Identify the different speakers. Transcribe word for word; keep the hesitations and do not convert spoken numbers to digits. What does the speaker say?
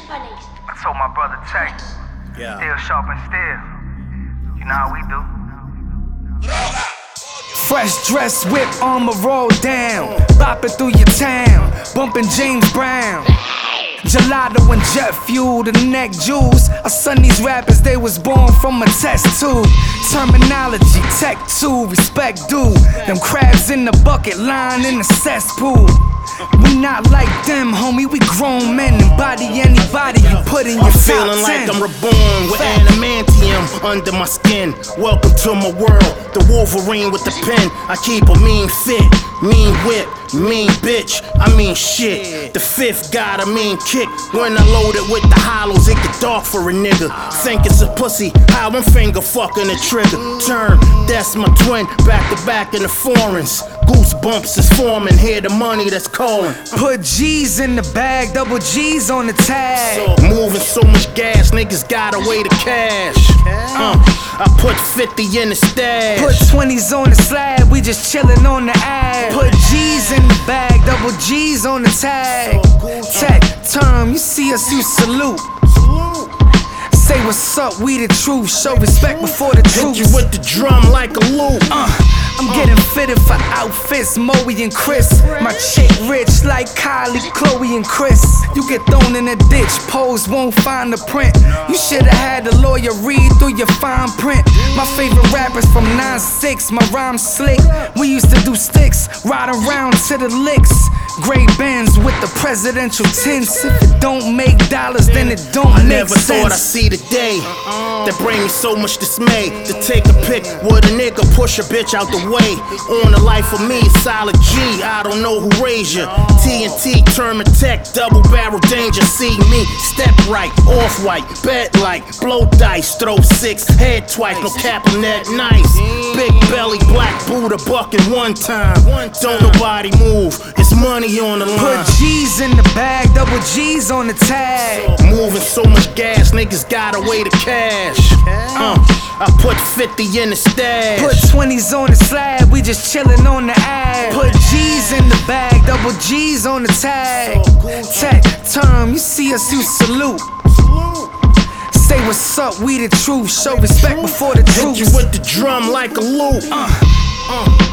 Speaker 1: I told my brother Tay, yeah. Still sharp and still. You know how we do.
Speaker 2: Fresh dress, whip, armor roll down, bopping through your town, bumping James Brown. Gelato and jet fuel, the neck jewels. I son these rappers, they was born from a test tube. Terminology, tech two, respect due. Them crabs in the bucket, line in the cesspool. We not like them, homie, we grown men. Embody anybody you put in your
Speaker 3: I'm
Speaker 2: top
Speaker 3: feeling
Speaker 2: ten.
Speaker 3: like I'm reborn with adamantium under my skin. Welcome to my world, the Wolverine with the pen. I keep a mean fit, mean whip, mean bitch, I mean shit. The fifth got a mean kick. When I load it with the hollows, it get dark for a nigga. Think it's a pussy, how I'm finger fucking the trigger. Turn, that's my twin, back to back in the foreigns. Goosebumps is forming, hear the money that's calling.
Speaker 2: Put G's in the bag, double G's on the tag.
Speaker 3: So, moving so much gas, niggas gotta weigh the cash. Uh, I put fifty in the stash.
Speaker 2: Put twenties on the slab, we just chillin' on the ad. Put G's in the bag, double G's on the tag. Tech term, you see us, you salute. Say what's up, we the truth. Show respect before the truth.
Speaker 3: Hit you with the drum like a loop.
Speaker 2: Uh, I'm getting fitted for outfits, Moe and Chris. My chick rich like Kylie, Chloe and Chris. You get thrown in a ditch, pose won't find the print. You should've had a lawyer read through your fine print. My favorite rappers from nine six, my rhyme's slick. We used to do sticks, ride around to the licks. Gray Benz with the presidential tints. If it don't make dollars, then it don't
Speaker 3: I
Speaker 2: make
Speaker 3: never
Speaker 2: sense.
Speaker 3: thought I'd see the day that bring me so much dismay. To take a pic with a nigga, push a bitch out the way. On the life of me, solid G, I don't know who raised you. T N T, term tech, double barrel danger. See me, step right, off white, bet like, blow dice, throw six, head twice, no cap on that nice. Big belly, black Buddha, bucking one time. Don't nobody move, it's money on the line.
Speaker 2: Put G's in the bag, double G's on the tag.
Speaker 3: Moving so much gas, niggas gotta weigh the cash. Uh, I put fifty in the stash.
Speaker 2: Put twenties on the slab, we just chillin' on the ad. Put G's in the bag, double G's on the tag. Tech term, you see us, you salute. Say what's up, we the truth. Show respect before the truth.
Speaker 3: Hit you with the drum like a loop.
Speaker 2: Uh, uh.